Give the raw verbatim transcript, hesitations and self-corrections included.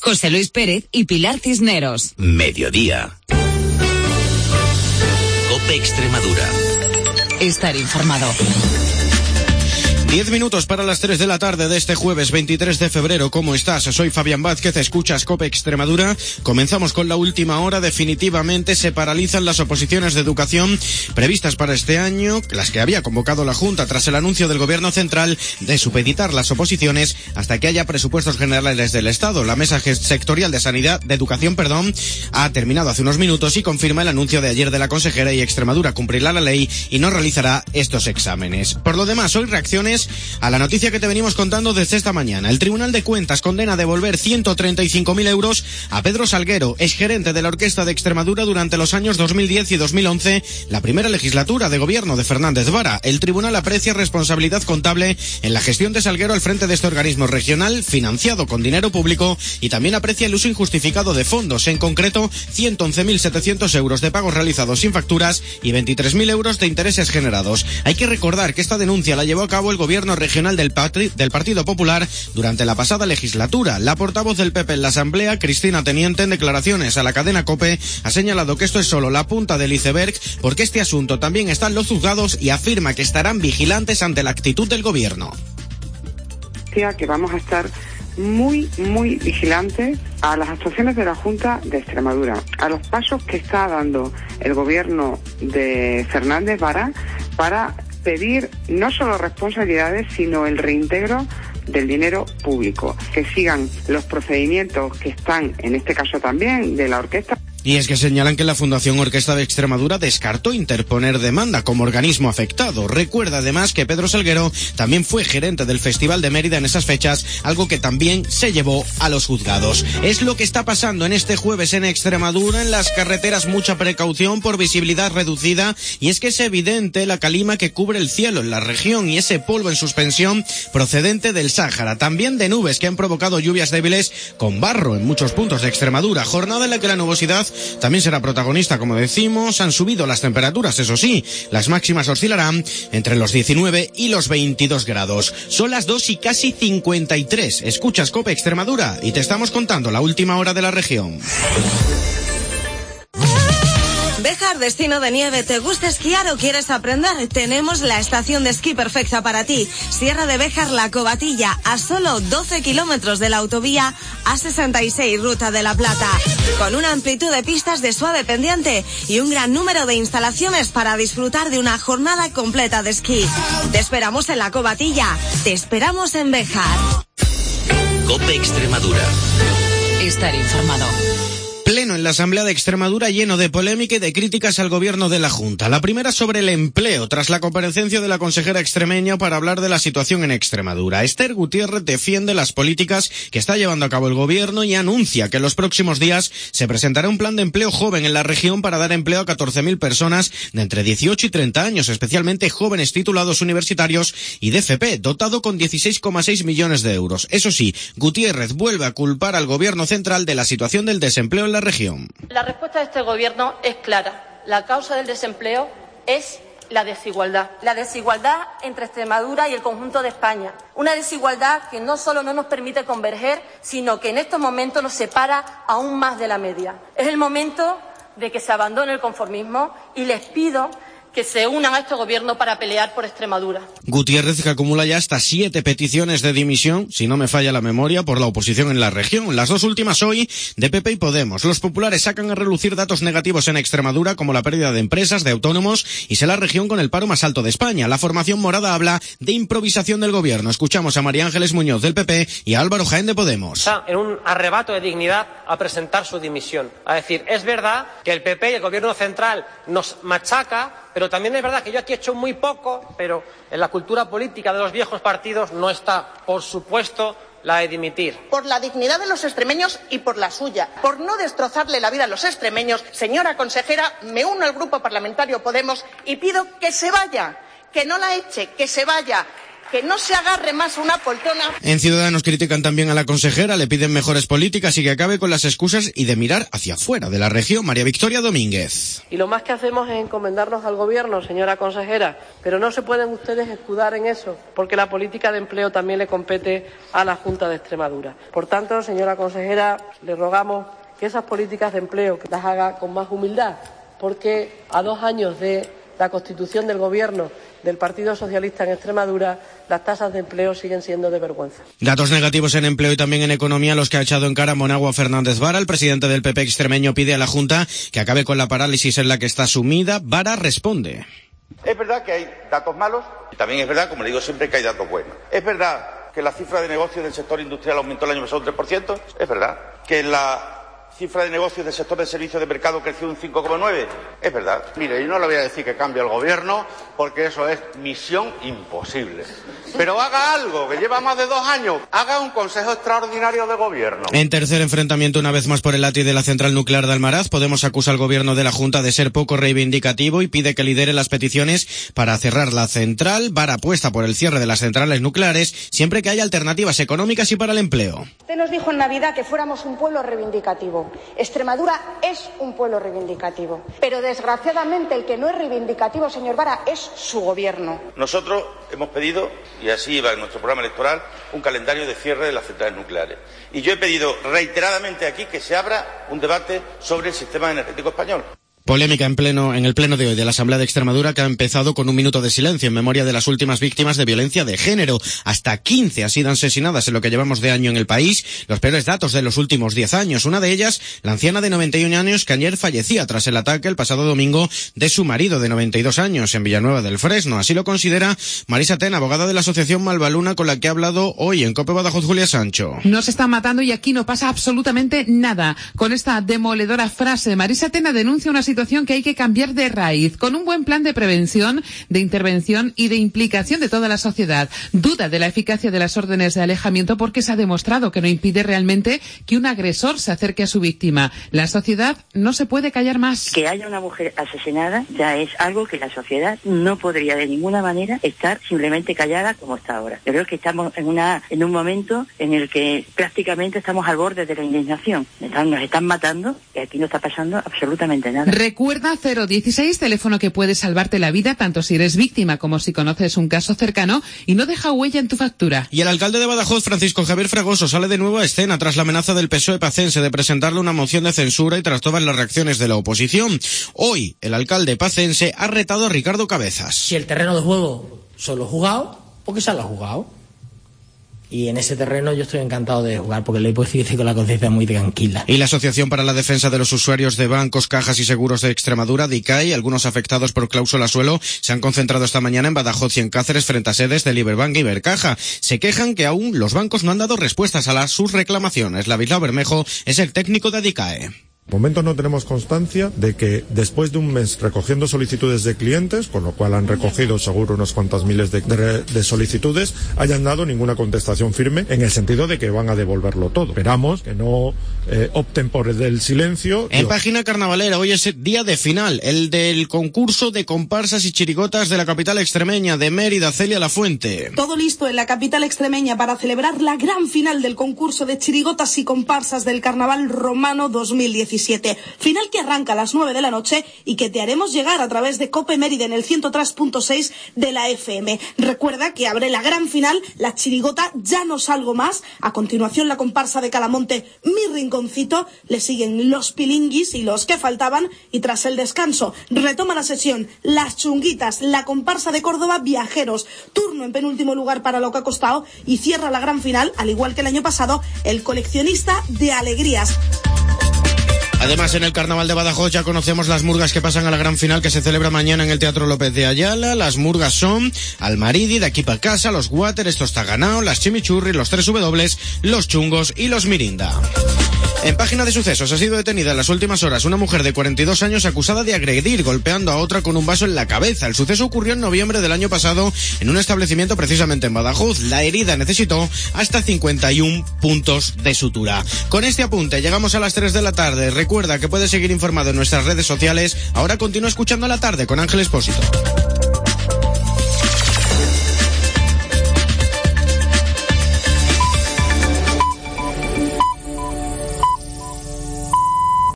José Luis Pérez y Pilar Cisneros. Mediodía. COPE Extremadura. Estar informado. Diez minutos para las tres de la tarde de este jueves veintitrés de febrero. ¿Cómo estás? Soy Fabián Vázquez, escuchas COPE Extremadura. Comenzamos con la última hora. Definitivamente se paralizan las oposiciones de educación previstas para este año, las que había convocado la Junta tras el anuncio del Gobierno Central de supeditar las oposiciones hasta que haya presupuestos generales del Estado. La Mesa Sectorial de Sanidad, de Educación, perdón, ha terminado hace unos minutos y confirma el anuncio de ayer de la consejera, y Extremadura cumplirá la ley y no realizará estos exámenes. Por lo demás, hoy reacciones a la noticia que te venimos contando desde esta mañana. El Tribunal de Cuentas condena a devolver ciento treinta y cinco mil euros a Pedro Salguero, exgerente de la Orquesta de Extremadura durante los años dos mil diez y dos mil once, la primera legislatura de gobierno de Fernández Vara. El tribunal aprecia responsabilidad contable en la gestión de Salguero al frente de este organismo regional, financiado con dinero público, y también aprecia el uso injustificado de fondos, en concreto ciento once mil setecientos euros de pagos realizados sin facturas y veintitrés mil euros de intereses generados. Hay que recordar que esta denuncia la llevó a cabo el gobierno Gobierno regional del, patri- del Partido Popular durante la pasada legislatura. La portavoz del P P en la Asamblea, Cristina Teniente, en declaraciones a la cadena COPE, ha señalado que esto es solo la punta del iceberg, porque este asunto también está en los juzgados, y afirma que estarán vigilantes ante la actitud del Gobierno. Que vamos a estar muy, muy vigilantes a las actuaciones de la Junta de Extremadura, a los pasos que está dando el Gobierno de Fernández Vara para pedir no solo responsabilidades, sino el reintegro del dinero público, que sigan los procedimientos que están, en este caso también, de la orquesta. Y es que señalan que la Fundación Orquesta de Extremadura descartó interponer demanda como organismo afectado. Recuerda además que Pedro Salguero también fue gerente del Festival de Mérida en esas fechas, algo que también se llevó a los juzgados. Es lo que está pasando en este jueves en Extremadura. En las carreteras mucha precaución por visibilidad reducida, y es que es evidente la calima que cubre el cielo en la región y ese polvo en suspensión procedente del Sáhara. También de nubes que han provocado lluvias débiles con barro en muchos puntos de Extremadura. Jornada en la que la nubosidad también será protagonista, como decimos. Han subido las temperaturas, eso sí. Las máximas oscilarán entre los diecinueve y los veintidós grados. Son las dos y casi cincuenta y tres. Escuchas COPE Extremadura y te estamos contando la última hora de la región. Béjar, destino de nieve. ¿Te gusta esquiar o quieres aprender? Tenemos la estación de esquí perfecta para ti. Sierra de Béjar, La Covatilla, a solo doce kilómetros de la autovía A sesenta y seis, Ruta de la Plata. Con una amplitud de pistas de suave pendiente y un gran número de instalaciones para disfrutar de una jornada completa de esquí. Te esperamos en La Covatilla. Te esperamos en Béjar. COPE Extremadura. Estar informado. Pleno en la Asamblea de Extremadura lleno de polémica y de críticas al gobierno de la Junta. La primera sobre el empleo, tras la comparecencia de la consejera extremeña para hablar de la situación en Extremadura. Esther Gutiérrez defiende las políticas que está llevando a cabo el gobierno y anuncia que en los próximos días se presentará un plan de empleo joven en la región para dar empleo a catorce mil personas de entre dieciocho y treinta años, especialmente jóvenes titulados universitarios y de F P, dotado con dieciséis coma seis millones de euros. Eso sí, Gutiérrez vuelve a culpar al gobierno central de la situación del desempleo en la región. La respuesta de este gobierno es clara. La causa del desempleo es la desigualdad. La desigualdad entre Extremadura y el conjunto de España. Una desigualdad que no solo no nos permite converger, sino que en estos momentos nos separa aún más de la media. Es el momento de que se abandone el conformismo y les pido que se unan a este gobierno para pelear por Extremadura. Gutiérrez, que acumula ya hasta siete peticiones de dimisión, si no me falla la memoria, por la oposición en la región. Las dos últimas hoy de P P y Podemos. Los populares sacan a relucir datos negativos en Extremadura, como la pérdida de empresas, de autónomos, y será la región con el paro más alto de España. La formación morada habla de improvisación del gobierno. Escuchamos a María Ángeles Muñoz del P P y a Álvaro Jaén de Podemos. Está en un arrebato de dignidad a presentar su dimisión. A decir, es verdad que el P P y el gobierno central nos machaca, pero también es verdad que yo aquí he hecho muy poco, pero en la cultura política de los viejos partidos no está, por supuesto, la de dimitir. Por la dignidad de los extremeños y por la suya, por no destrozarle la vida a los extremeños, señora consejera, me uno al Grupo Parlamentario Podemos y pido que se vaya, que no la eche, que se vaya. que no se agarre más a una poltrona. En Ciudadanos critican también a la consejera, le piden mejores políticas y que acabe con las excusas y de mirar hacia afuera de la región. María Victoria Domínguez. Y lo más que hacemos es encomendarnos al gobierno, señora consejera, pero no se pueden ustedes escudar en eso, porque la política de empleo también le compete a la Junta de Extremadura. Por tanto, señora consejera, le rogamos que esas políticas de empleo que las haga con más humildad, porque a dos años de la constitución del gobierno del Partido Socialista en Extremadura, las tasas de empleo siguen siendo de vergüenza. Datos negativos en empleo y también en economía los que ha echado en cara Monagua Fernández Vara. El presidente del P P extremeño pide a la Junta que acabe con la parálisis en la que está sumida. Vara responde. Es verdad que hay datos malos y también es verdad, como le digo siempre, que hay datos buenos. Es verdad que la cifra de negocios del sector industrial aumentó el año pasado un tres por ciento. Es verdad que la cifra de negocios del sector de servicios de mercado creció un cinco coma nueve. Es verdad. Mire, yo no le voy a decir que cambie el gobierno, porque eso es misión imposible. Pero haga algo, que lleva más de dos años. Haga un consejo extraordinario de gobierno. En tercer enfrentamiento, una vez más por el ATI de la central nuclear de Almaraz, Podemos acusa al gobierno de la Junta de ser poco reivindicativo y pide que lidere las peticiones para cerrar la central. Vara apuesta por el cierre de las centrales nucleares, siempre que haya alternativas económicas y para el empleo. Usted nos dijo en Navidad que fuéramos un pueblo reivindicativo. Extremadura es un pueblo reivindicativo, pero desgraciadamente el que no es reivindicativo, señor Vara, es su gobierno. Nosotros hemos pedido, y así iba en nuestro programa electoral, un calendario de cierre de las centrales nucleares. Y yo he pedido reiteradamente aquí que se abra un debate sobre el sistema energético español. Polémica en pleno, en el pleno de hoy de la Asamblea de Extremadura, que ha empezado con un minuto de silencio en memoria de las últimas víctimas de violencia de género. Hasta quince han sido asesinadas en lo que llevamos de año en el país, los peores datos de los últimos diez años. Una de ellas, la anciana de noventa y un años que ayer fallecía tras el ataque el pasado domingo de su marido de noventa y dos años en Villanueva del Fresno. Así lo considera Marisa Tena, abogada de la asociación Malvaluna, con la que ha hablado hoy en COPE Badajoz Julia Sancho. Nos están matando y aquí no pasa absolutamente nada. Con esta demoledora frase, Marisa Tena denuncia una situación que hay que cambiar de raíz, con un buen plan de prevención, de intervención y de implicación de toda la sociedad. Duda de la eficacia de las órdenes de alejamiento porque se ha demostrado que no impide realmente que un agresor se acerque a su víctima. La sociedad no se puede callar más. Que haya una mujer asesinada ya es algo que la sociedad no podría de ninguna manera estar simplemente callada como está ahora. Yo creo que estamos en una en un momento en el que prácticamente estamos al borde de la indignación. Nos están matando y aquí no está pasando absolutamente nada. Recuerda cero dieciséis, teléfono que puede salvarte la vida tanto si eres víctima como si conoces un caso cercano y no deja huella en tu factura. Y el alcalde de Badajoz, Francisco Javier Fragoso, sale de nuevo a escena tras la amenaza del P S O E pacense de presentarle una moción de censura y tras todas las reacciones de la oposición. Hoy, el alcalde pacense ha retado a Ricardo Cabezas. Si el terreno de juego solo jugado, ¿por qué se lo ha jugado? Y en ese terreno yo estoy encantado de jugar porque le puedo decir con la conciencia muy tranquila. Y la Asociación para la Defensa de los Usuarios de Bancos, Cajas y Seguros de Extremadura, DICAI, algunos afectados por cláusula suelo, se han concentrado esta mañana en Badajoz y en Cáceres frente a sedes de Liberbank y Ibercaja. Se quejan que aún los bancos no han dado respuestas a las, sus reclamaciones. Ladislao Bermejo es el técnico de DICAE. De momento no tenemos constancia de que después de un mes recogiendo solicitudes de clientes, con lo cual han recogido seguro unas cuantas miles de, de, de solicitudes, hayan dado ninguna contestación firme en el sentido de que van a devolverlo todo. Esperamos que no eh, opten por el del silencio. En Yo... página carnavalera, hoy es día de final, el del concurso de comparsas y chirigotas de la capital extremeña, de Mérida. Celia Lafuente. Todo listo en la capital extremeña para celebrar la gran final del concurso de chirigotas y comparsas del Carnaval Romano dos mil diecisiete. Final que arranca a las nueve de la noche y que te haremos llegar a través de Cope Mérida en el ciento tres punto seis de la F M. Recuerda que abre la gran final la chirigota Ya no salgo más. A continuación la comparsa de Calamonte Mi Rinconcito. Le siguen los Pilinguis y los que faltaban. Y tras el descanso retoma la sesión Las Chunguitas, la comparsa de Córdoba Viajeros. Turno en penúltimo lugar para Lo que ha costado. Y cierra la gran final, al igual que el año pasado, el Coleccionista de Alegrías. Además, en el Carnaval de Badajoz ya conocemos las murgas que pasan a la gran final que se celebra mañana en el Teatro López de Ayala. Las murgas son Almaridi, De aquí pa' casa, Los Water, Esto está ganado, Las Chimichurri, Los tres W, Los Chungos y Los Mirinda. En página de sucesos ha sido detenida en las últimas horas una mujer de cuarenta y dos años acusada de agredir golpeando a otra con un vaso en la cabeza. El suceso ocurrió en noviembre del año pasado en un establecimiento precisamente en Badajoz. La herida necesitó hasta cincuenta y un puntos de sutura. Con este apunte llegamos a las tres de la tarde. Recuerda que puedes seguir informado en nuestras redes sociales. Ahora continúa escuchando a la tarde con Ángel Expósito.